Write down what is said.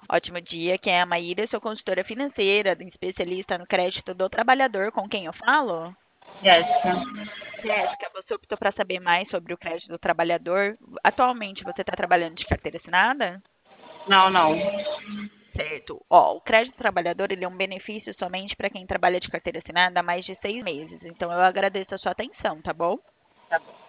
Ótimo dia, quem é a Maíra, sou consultora financeira, especialista no crédito do trabalhador, com quem eu falo? Jéssica. Jéssica, você optou para saber mais sobre o crédito do trabalhador. Atualmente você está trabalhando de carteira assinada? Não, não. Certo. Ó, o crédito trabalhador, ele é um benefício somente para quem trabalha de carteira assinada há mais de 6 meses. Então, eu agradeço a sua atenção, tá bom? Tá bom.